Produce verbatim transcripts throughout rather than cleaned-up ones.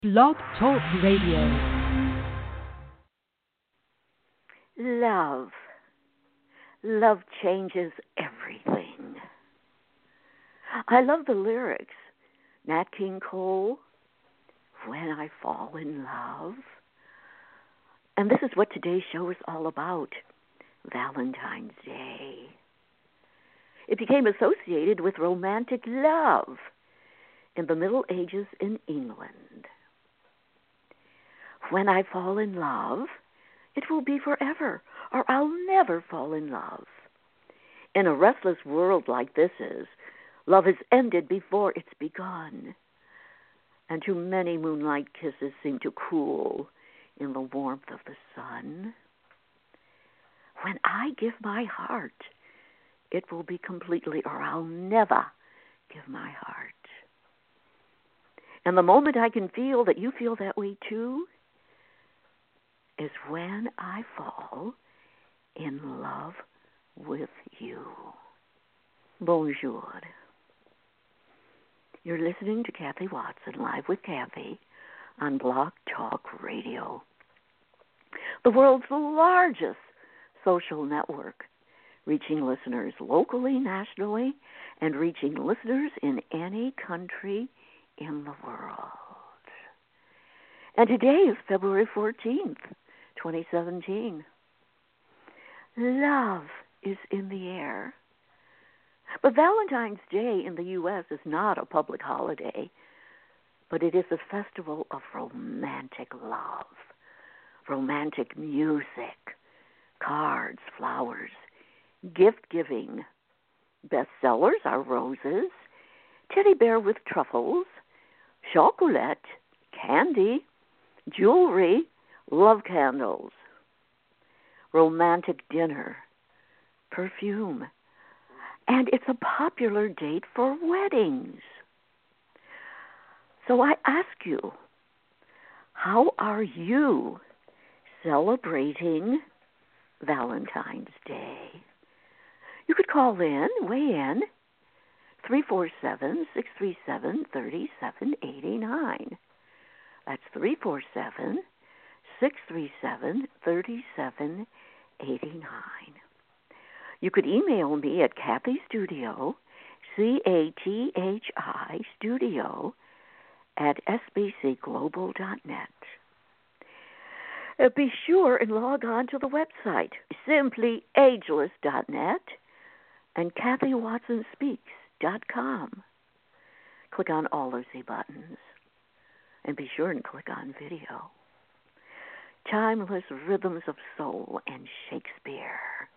Blog Talk Radio. Love. Love changes everything. I love the lyrics. Nat King Cole, When I Fall in Love. And this is what today's show is all about, Valentine's Day. It became associated with romantic love in the Middle Ages in England. When I fall in love, it will be forever, or I'll never fall in love. In a restless world like this is, love is ended before it's begun, and too many moonlight kisses seem to cool in the warmth of the sun. When I give my heart, it will be completely, or I'll never give my heart. And the moment I can feel that you feel that way too is when I fall in love with you. Bonjour. You're listening to Kathy Watson, Live with Kathy, on Blog Talk Radio, the world's largest social network, reaching listeners locally, nationally, and reaching listeners in any country in the world. And today is February fourteenth, twenty seventeen. Love is in the air. But Valentine's Day in the U S is not a public holiday, but it is a festival of romantic love, romantic music, cards, flowers, gift-giving. Bestsellers are roses, teddy bear with truffles, chocolate, candy, jewelry, love candles, romantic dinner, perfume, and it's a popular date for weddings. So I ask you, how are you celebrating Valentine's Day? You could call in, weigh in, three four seven, six three seven, three seven eight nine. That's three four seven, six three seven, three seven eight nine. You could email me at Kathy Studio, C A T H I Studio, at S B C global dot net. Uh, be sure and log on to the website, simply ageless dot net and Kathy Watson Speaks dot com. Click on all those Z buttons, and be sure and click on video. Timeless rhythms of soul and Shakespeare.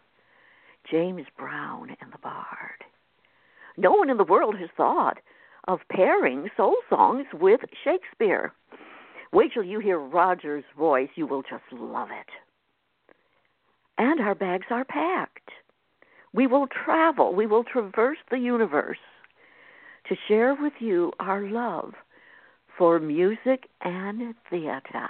James Brown and the Bard. No one in the world has thought of pairing soul songs with Shakespeare. Wait till you hear Roger's voice. You will just love it. And our bags are packed. We will travel. We will traverse the universe to share with you our love for music and theater.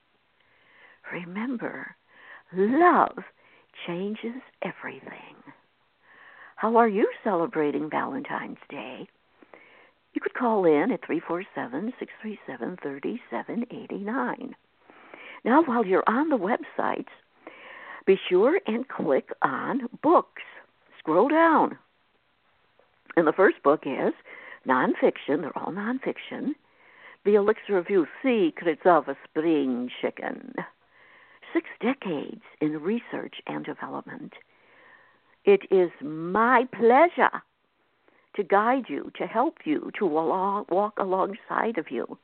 Remember, love changes everything. How are you celebrating Valentine's Day? You could call in at three four seven, six three seven, three seven eight nine. Now, while you're on the website, be sure and click on books. Scroll down. And the first book is nonfiction. They're all nonfiction. The Elixir of Youth, Secrets of a Spring Chicken. Six decades in research and development. It is my pleasure to guide you, to help you, to walk alongside of you,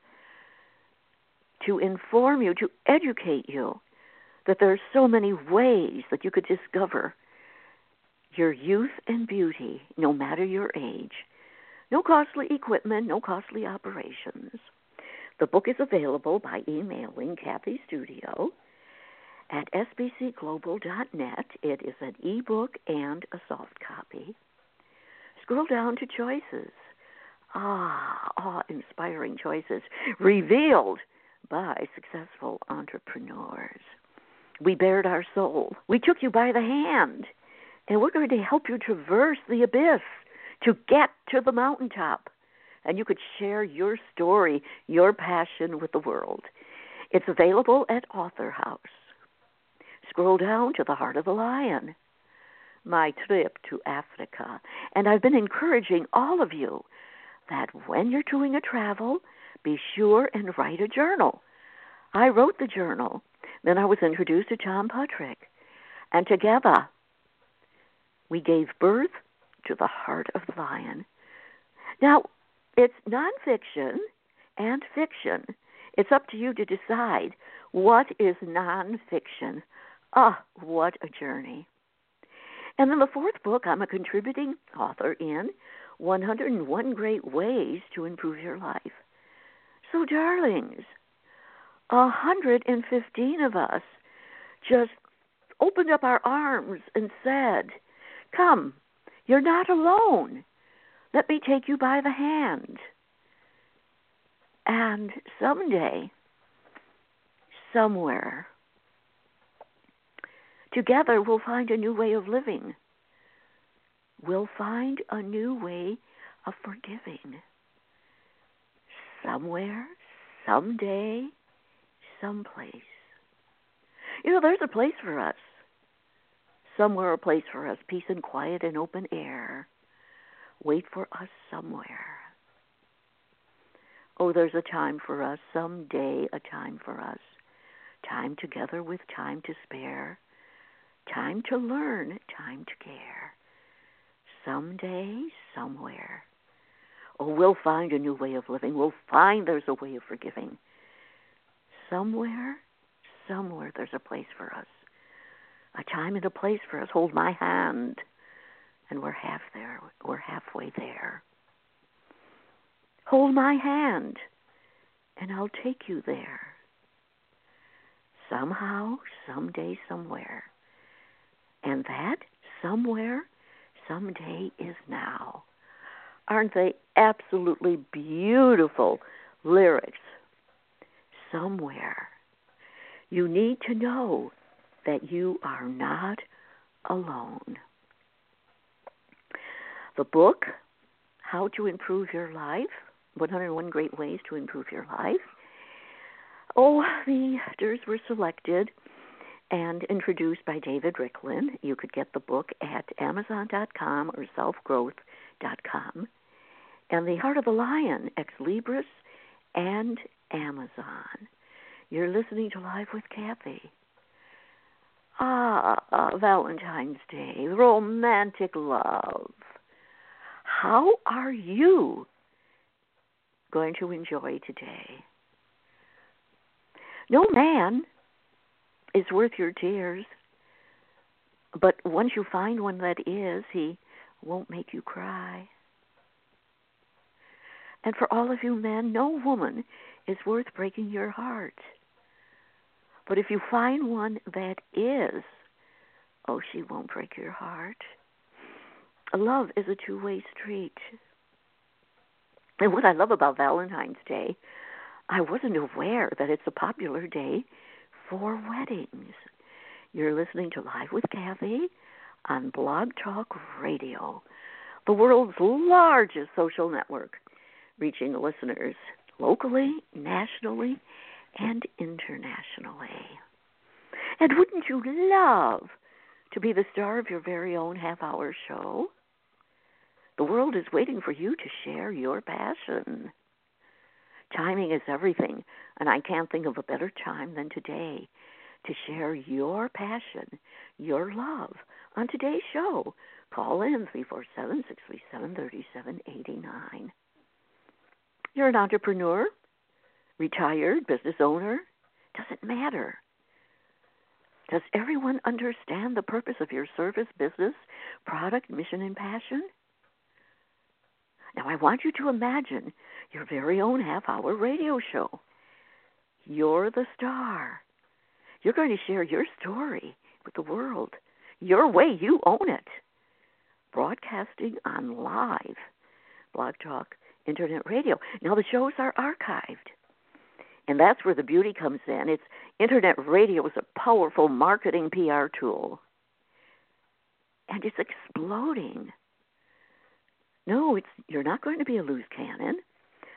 to inform you, to educate you that there are so many ways that you could discover your youth and beauty, no matter your age. No costly equipment, no costly operations. The book is available by emailing Kathy Studio at S B C global dot net. It is an ebook and a soft copy. Scroll down to choices. Ah, awe-inspiring choices revealed by successful entrepreneurs. We bared our soul. We took you by the hand, and we're going to help you traverse the abyss to get to the mountaintop. and you could share your story, your passion with the world. It's available at Author House. Scroll down to the Heart of the Lion, my trip to Africa. And I've been encouraging all of you that when you're doing a travel, be sure and write a journal. I wrote the journal. Then I was introduced to John Puttrick. And together, we gave birth to the Heart of the Lion. Now, it's nonfiction and fiction. It's up to you to decide what is nonfiction. Ah, what a journey. And then the fourth book, I'm a contributing author in one hundred one Great Ways to Improve Your Life. So, darlings, one hundred fifteen of us just opened up our arms and said, come, you're not alone. Let me take you by the hand. And someday, somewhere, together we'll find a new way of living. We'll find a new way of forgiving. Somewhere, someday, someplace. You know, there's a place for us. Somewhere a place for us, peace and quiet and open air. Wait for us somewhere. Oh, there's a time for us, someday a time for us. Time together with time to spare. Time to learn, time to care. Someday, somewhere. Oh, we'll find a new way of living. We'll find there's a way of forgiving. Somewhere, somewhere there's a place for us. A time and a place for us. Hold my hand. And we're half there. We're halfway there. Hold my hand, and I'll take you there. Somehow, someday, somewhere. And that somewhere, someday is now. Aren't they absolutely beautiful lyrics? Somewhere. You need to know that you are not alone. The book, How to Improve Your Life, one hundred one Great Ways to Improve Your Life. Oh, the editors were selected and introduced by David Ricklin. You could get the book at amazon dot com or self growth dot com. And The Heart of the Lion, Ex Libris, and Amazon. You're listening to Live with Kathy. Ah, uh, Valentine's Day, romantic love. How are you going to enjoy today? No man is worth your tears, but once you find one that is, he won't make you cry. And for all of you men, no woman is worth breaking your heart. But if you find one that is, oh, she won't break your heart. Love is a two-way street. And what I love about Valentine's Day, I wasn't aware that it's a popular day for weddings. You're listening to Live with Kathy on Blog Talk Radio, the world's largest social network, reaching listeners locally, nationally, and internationally. And wouldn't you love to be the star of your very own half-hour show? The world is waiting for you to share your passion. Timing is everything, and I can't think of a better time than today to share your passion, your love on today's show. Call in three four seven, six three seven, three seven eight nine. You're an entrepreneur, retired, business owner. Doesn't matter. Does everyone understand the purpose of your service, business, product, mission, and passion? Now, I want you to imagine your very own half-hour radio show. You're the star. You're going to share your story with the world. Your way, you own it. Broadcasting on live, Blog Talk, Internet Radio. Now, the shows are archived. And that's where the beauty comes in. It's Internet radio is a powerful marketing P R tool. And it's exploding. No, it's you're not going to be a loose cannon.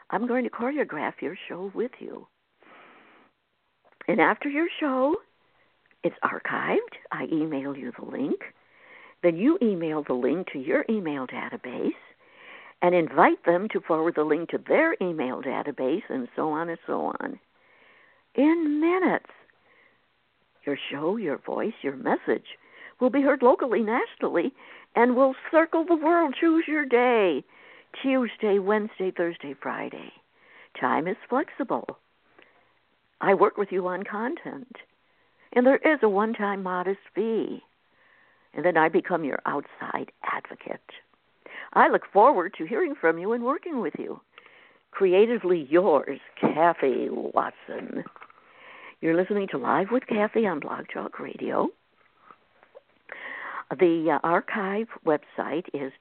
I'm going to choreograph your show with you. And after your show, it's archived. I email you the link. Then you email the link to your email database and invite them to forward the link to their email database, and so on and so on. In minutes, your show, your voice, your message will be heard locally, nationally, and will circle the world. Choose your day. Tuesday, Wednesday, Thursday, Friday. Time is flexible. I work with you on content. And there is a one-time modest fee. And then I become your outside advocate. I look forward to hearing from you and working with you. Creatively yours, Kathy Watson. You're listening to Live with Kathy on Blog Talk Radio. The uh, archive website is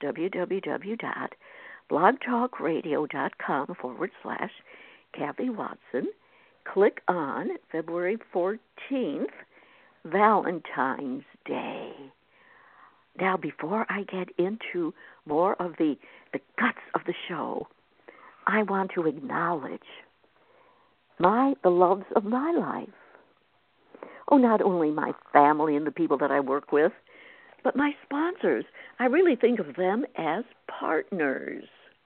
www.blogtalkradio.com forward slash Kathy Watson. Click on February fourteenth, Valentine's Day. Now, before I get into more of the, the guts of the show, I want to acknowledge my the loves of my life. Oh, not only my family and the people that I work with, but my sponsors. I really think of them as partners.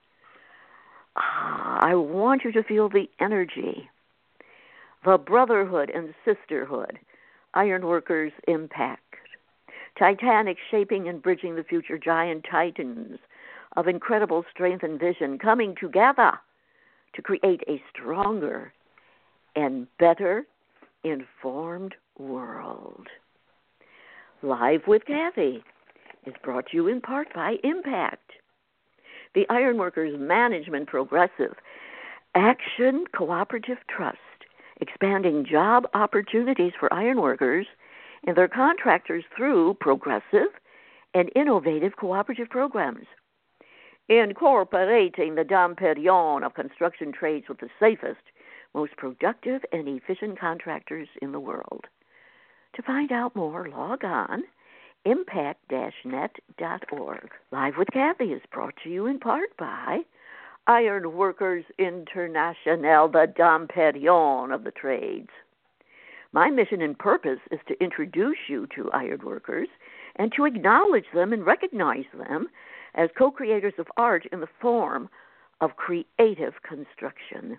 Ah, I want you to feel the energy, the brotherhood and sisterhood, Ironworkers Impact. Titanic shaping and bridging the future, giant titans of incredible strength and vision coming together to create a stronger and better informed world. Live with Kathy is brought to you in part by Impact, the Ironworkers Management Progressive Action Cooperative Trust, expanding job opportunities for ironworkers and their contractors through progressive and innovative cooperative programs. Incorporating the Dom Perignon of construction trades with the safest, most productive, and efficient contractors in the world. To find out more, log on impact dash net dot org. Live with Kathy is brought to you in part by Ironworkers International, the Dom Perignon of the trades. My mission and purpose is to introduce you to ironworkers and to acknowledge them and recognize them as co-creators of art in the form of creative construction.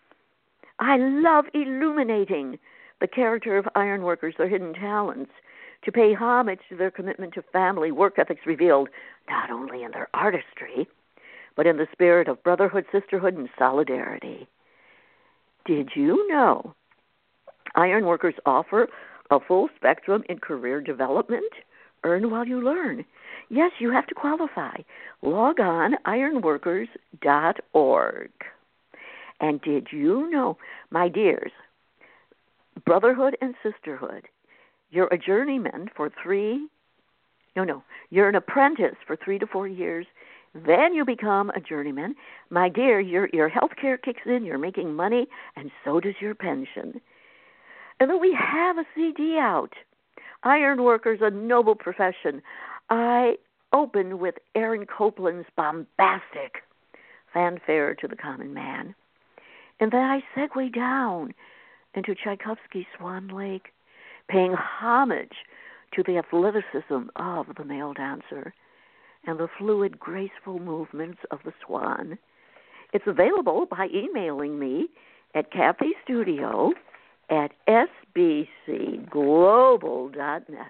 I love illuminating the character of ironworkers, their hidden talents, to pay homage to their commitment to family, work ethics revealed not only in their artistry, but in the spirit of brotherhood, sisterhood, and solidarity. Did you know ironworkers offer a full spectrum in career development? Earn while you learn. Yes, you have to qualify. Log on ironworkers dot org. And did you know, my dears, brotherhood and sisterhood, you're a journeyman for three, no, no, you're an apprentice for three to four years. Then you become a journeyman. My dear, your, your health care kicks in, you're making money, and so does your pension. And then we have a C D out, Ironworkers, a Noble Profession. I open with Aaron Copland's bombastic Fanfare to the Common Man. And then I segue down into Tchaikovsky's Swan Lake, paying homage to the athleticism of the male dancer and the fluid, graceful movements of the swan. It's available by emailing me at Kathy Studio at s b c global dot net.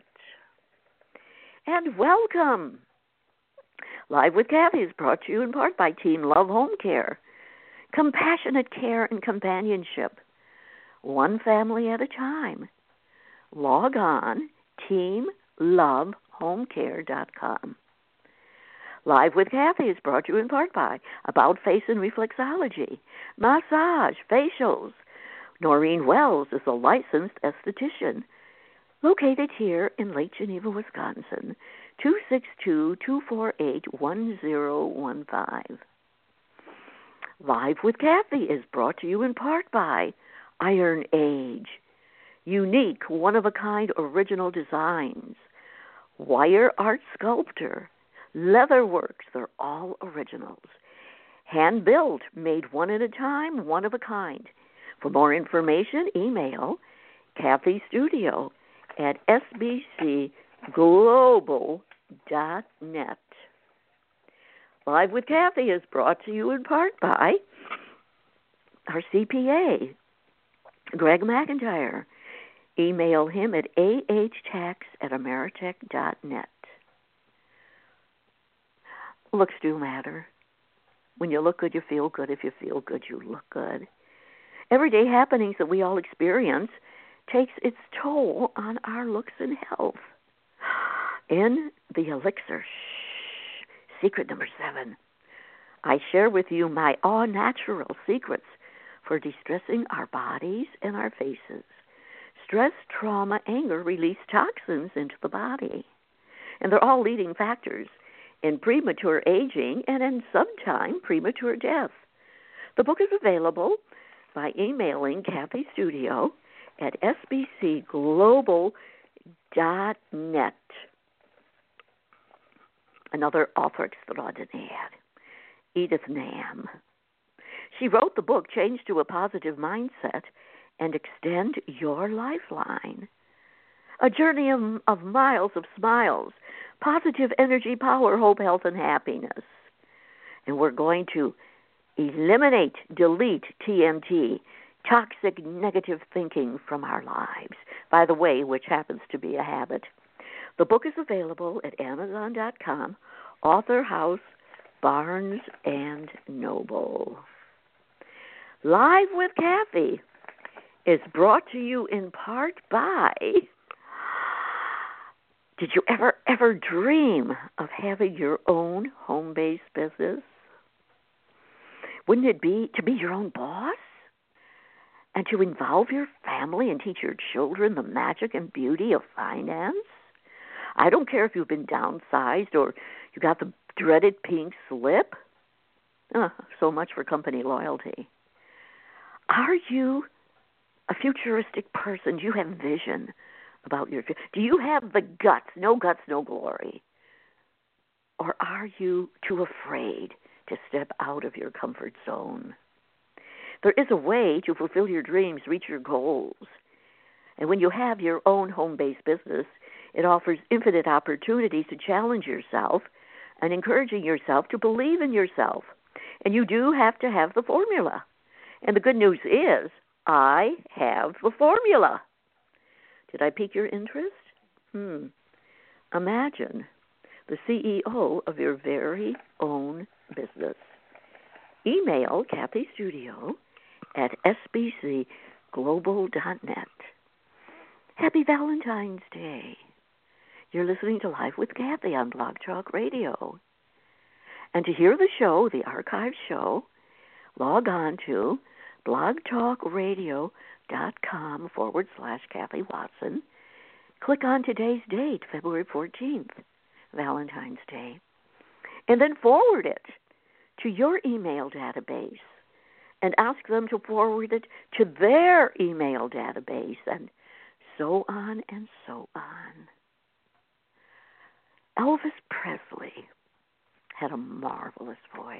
And welcome! Live with Kathy is brought to you in part by Team Love Home Care. Compassionate care and companionship, one family at a time. Log on team love home care dot com. Live with Kathy is brought to you in part by About Face and Reflexology, massage, facials. Noreen Wells is a licensed esthetician located here in Lake Geneva, Wisconsin, two six two, two four eight, one zero one five. Live with Kathy is brought to you in part by Iron Age, unique, one-of-a-kind original designs, Wire Art Sculptor, Leatherworks, they're all originals, Hand-built, made one at a time, one of a kind. For more information, email Kathy Studio at s b c global dot net. Live with Kathy is brought to you in part by our C P A, Greg McIntyre. Email him at a h tax at ameritech dot net. Looks do matter. When you look good, you feel good. If you feel good, you look good. Everyday happenings that we all experience takes its toll on our looks and health. In the Elixir, shh, secret number seven, I share with you my all-natural secrets for distressing our bodies and our faces. Stress, trauma, anger release toxins into the body. And they're all leading factors in premature aging and in sometime premature death. The book is available by emailing Kathy Studio at s b c global dot net. Another author extraordinaire, Edith Nam. She wrote the book Change to a Positive Mindset and Extend Your Lifeline. A journey of, of miles of smiles, positive energy, power, hope, health, and happiness. And we're going to eliminate, delete T M T, toxic negative thinking from our lives, by the way, which happens to be a habit. The book is available at amazon dot com, Author House, Barnes and Noble. Live with Kathy is brought to you in part by, did you ever, ever dream of having your own home-based business? Wouldn't it be to be your own boss? And to involve your family and teach your children the magic and beauty of finance? I don't care if you've been downsized or you got the dreaded pink slip. Oh, so much for company loyalty. Are you a futuristic person? Do you have vision about your future? Do you have the guts? No guts, no glory. Or are you too afraid to step out of your comfort zone? There is a way to fulfill your dreams, reach your goals. And when you have your own home-based business, it offers infinite opportunities to challenge yourself and encouraging yourself to believe in yourself. And you do have to have the formula. And the good news is, I have the formula. Did I pique your interest? Hmm. Imagine the C E O of your very own business. Email Kathy Studio at s b c global dot net. Happy Valentine's Day. You're listening to Live with Kathy on Blog Talk Radio. And to hear the show, the archive show, log on to blogtalkradio.com forward slash Kathy Watson. Click on today's date, February fourteenth, Valentine's Day, and then forward it to your email database and ask them to forward it to their email database, and so on and so on. Elvis Presley had a marvelous voice.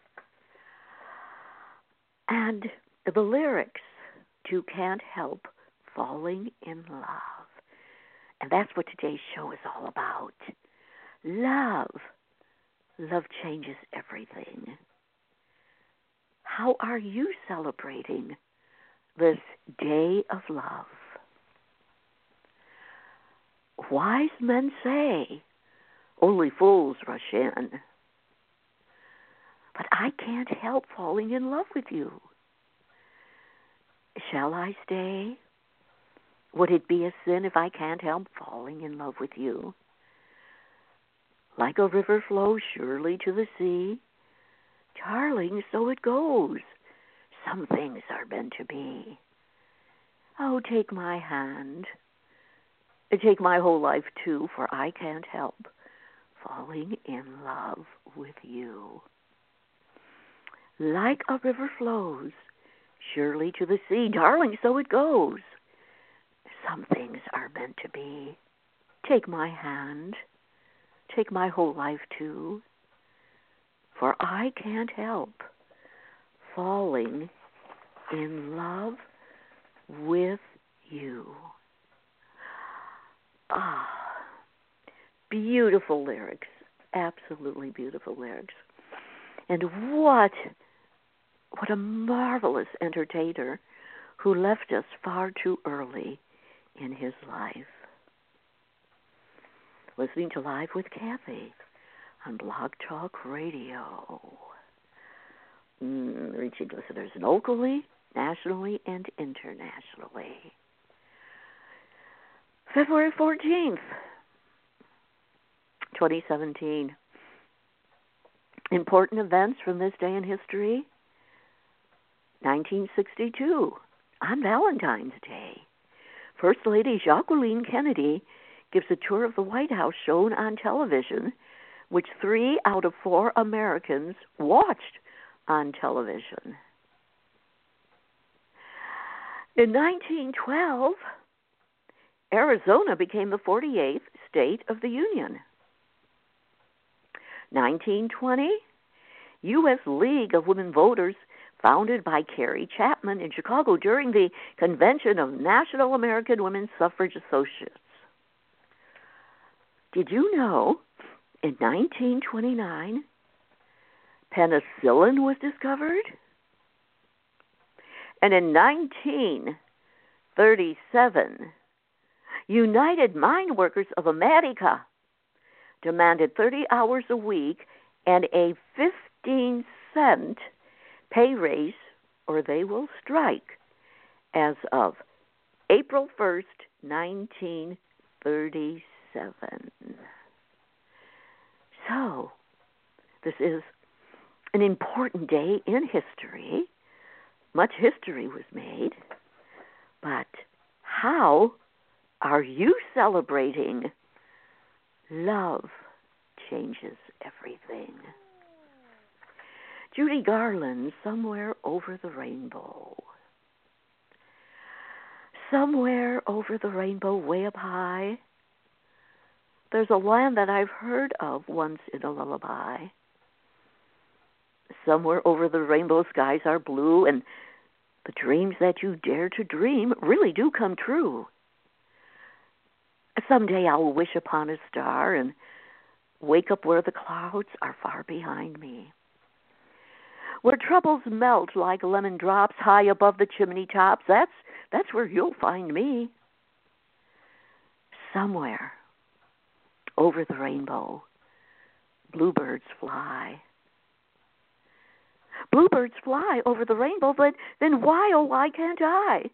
And the lyrics to Can't Help Falling in Love. And that's what today's show is all about. Love. Love changes everything. How are you celebrating this day of love? Wise men say, only fools rush in. But I can't help falling in love with you. Shall I stay? Would it be a sin if I can't help falling in love with you? Like a river flows surely to the sea, darling, so it goes. Some things are meant to be. Oh, take my hand. Take my whole life, too, for I can't help falling in love with you. Like a river flows surely to the sea, darling, so it goes. Some things are meant to be. Take my hand. Take my whole life, too, for I can't help falling in love with you. Ah, beautiful lyrics, absolutely beautiful lyrics. And what, what a marvelous entertainer who left us far too early in his life. Listening to Live with Kathy on Blog Talk Radio. Mm, reaching listeners locally, nationally, and internationally. February fourteenth, twenty seventeen. Important events from this day in history. nineteen sixty-two, on Valentine's Day, First Lady Jacqueline Kennedy gives a tour of the White House shown on television, which three out of four Americans watched on television. In nineteen twelve, Arizona became the forty-eighth state of the Union. nineteen twenty, U S League of Women Voters, founded by Carrie Chapman in Chicago during the Convention of National American Women Suffrage Associates. Did you know in nineteen twenty-nine, penicillin was discovered? And in nineteen thirty-seven, United Mine Workers of America demanded thirty hours a week and a fifteen cent pay raise, or they will strike, as of April first, nineteen thirty-seven. So, this is an important day in history. Much history was made, but how are you celebrating? Love changes everything. Judy Garland, Somewhere Over the Rainbow. Somewhere over the rainbow, way up high, there's a land that I've heard of once in a lullaby. Somewhere over the rainbow, skies are blue, and the dreams that you dare to dream really do come true. Someday I'll wish upon a star and wake up where the clouds are far behind me, where troubles melt like lemon drops high above the chimney tops. That's, that's where you'll find me. Somewhere over the rainbow, bluebirds fly. Bluebirds fly over the rainbow, but then why, oh, why can't I?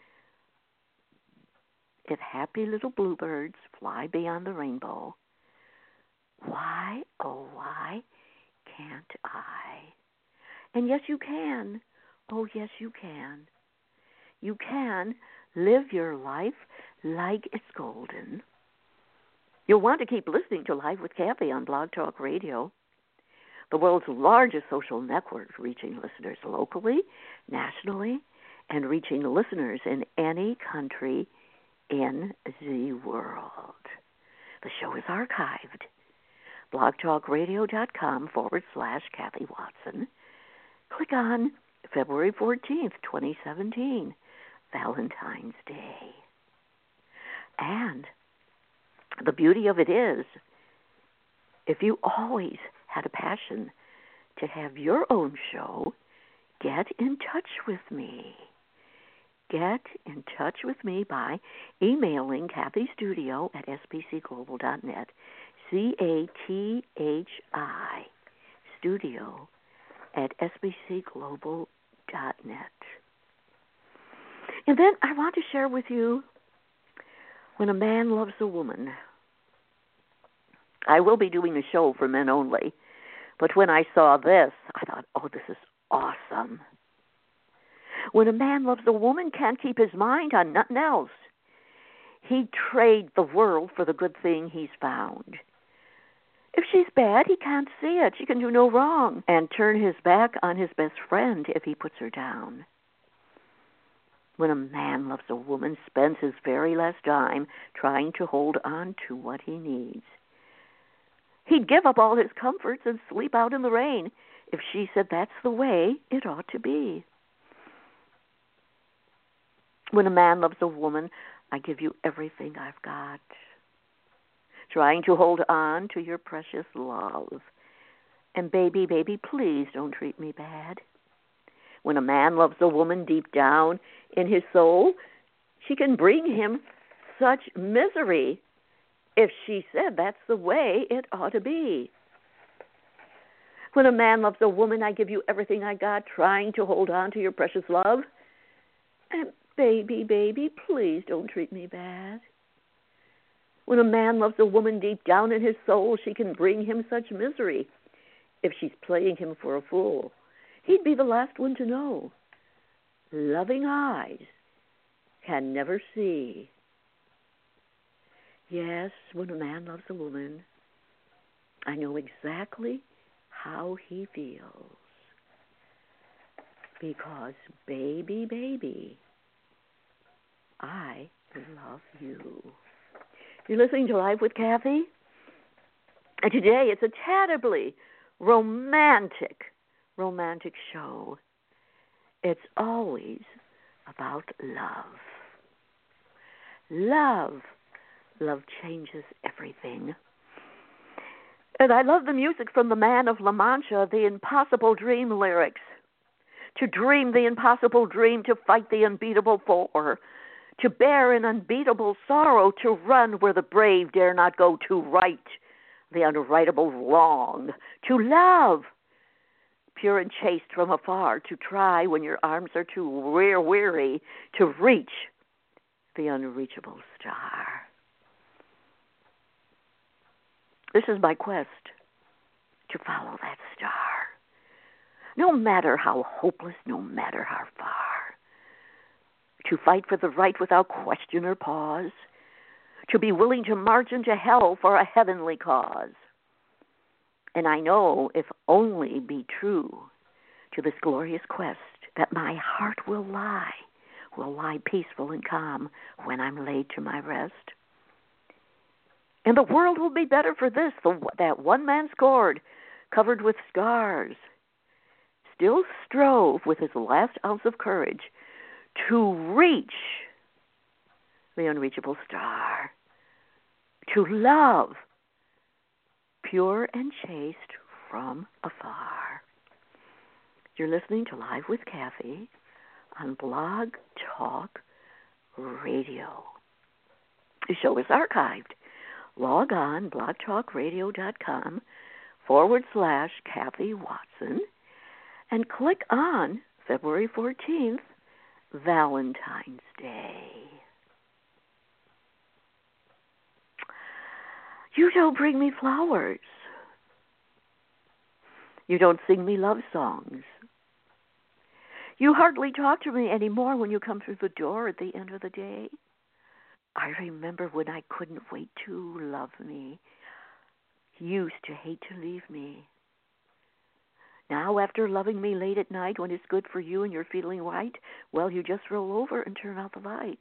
If happy little bluebirds fly beyond the rainbow, why, oh, why can't I? And yes, you can. Oh, yes, you can. You can live your life like it's golden. You'll want to keep listening to Live with Kathy on Blog Talk Radio, the world's largest social network, reaching listeners locally, nationally, and reaching listeners in any country in the world. The show is archived. blogtalkradio.com forward slash Kathy Watson. Click on February fourteenth, twenty seventeen, Valentine's Day. And the beauty of it is, if you always had a passion to have your own show, get in touch with me. Get in touch with me by emailing Kathy Studio at s b c global dot net. C A T H I Studio at s b c global dot net. And then I want to share with you When a Man Loves a Woman. I will be doing a show for men only, but when I saw this, I thought, oh, this is awesome. When a man loves a woman, can't keep his mind on nothing else. He'd trade the world for the good thing he's found. If she's bad, he can't see it. She can do no wrong. And turn his back on his best friend if he puts her down. When a man loves a woman, spends his very last dime trying to hold on to what he needs. He'd give up all his comforts and sleep out in the rain if she said that's the way it ought to be. When a man loves a woman, I give you everything I've got, trying to hold on to your precious love. And baby, baby, please don't treat me bad. When a man loves a woman deep down in his soul, she can bring him such misery if she said that's the way it ought to be. When a man loves a woman, I give you everything I got, trying to hold on to your precious love. And baby, baby, please don't treat me bad. When a man loves a woman deep down in his soul, she can bring him such misery if she's playing him for a fool. He'd be the last one to know. Loving eyes can never see. Yes, when a man loves a woman, I know exactly how he feels. Because, baby, baby, I love you. You're listening to Live with Kathy? And today it's a terribly romantic, romantic show. It's always about love. Love. Love changes everything. And I love the music from the Man of La Mancha, the Impossible Dream lyrics. To dream the impossible dream, to fight the unbeatable for, to bear an unbeatable sorrow, to run where the brave dare not go, to right the unrightable wrong, to love, pure and chaste from afar, to try when your arms are too weary, to reach the unreachable star. This is my quest, to follow that star. No matter how hopeless, no matter how far. To fight for the right without question or pause. To be willing to march into hell for a heavenly cause. And I know, if only be true to this glorious quest, that my heart will lie, will lie peaceful and calm when I'm laid to my rest. And the world will be better for this, the, that one man scored, covered with scars, still strove with his last ounce of courage to reach the unreachable star, to love, pure and chaste from afar. You're listening to Live with Kathy on Blog Talk Radio. The show is archived. Log on, blogtalkradio.com forward slash Kathy Watson and click on February fourteenth, Valentine's Day. You don't bring me flowers. You don't sing me love songs. You hardly talk to me anymore when you come through the door at the end of the day. I remember when I couldn't wait to love me. You used to hate to leave me. Now, after loving me late at night when it's good for you and you're feeling right, well, you just roll over and turn out the light.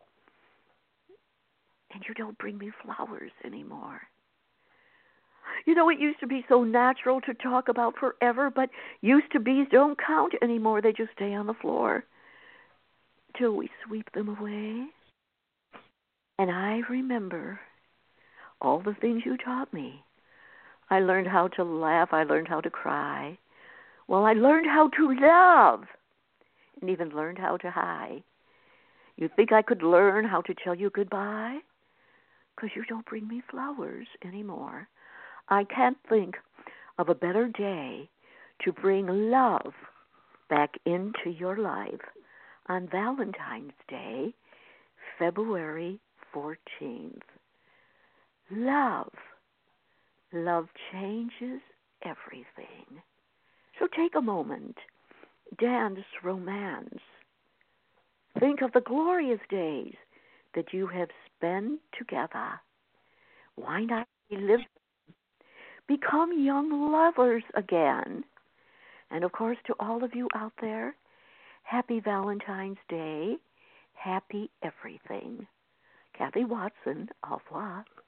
And you don't bring me flowers anymore. You know, it used to be so natural to talk about forever, but used to be's don't count anymore. They just stay on the floor till we sweep them away. And I remember all the things you taught me. I learned how to laugh. I learned how to cry. Well, I learned how to love and even learned how to high. You think I could learn how to tell you goodbye? Because you don't bring me flowers anymore. I can't think of a better day to bring love back into your life on Valentine's Day, February fourteenth. Love. Love changes everything. So take a moment, dance romance. Think of the glorious days that you have spent together. Why not live? Become young lovers again. And of course, to all of you out there, happy Valentine's Day. Happy everything. Kathy Watson, au revoir.